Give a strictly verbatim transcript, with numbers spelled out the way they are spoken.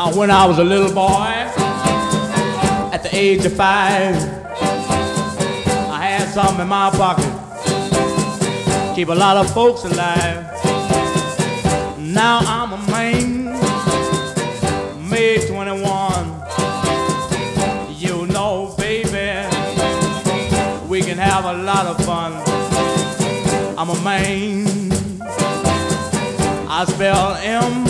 Now when I was a little boy, at the age of five, I had something in my pocket, keep a lot of folks alive. Now I'm a man, May twenty-one. You know, baby, we can have a lot of fun. I'm a man, I spell M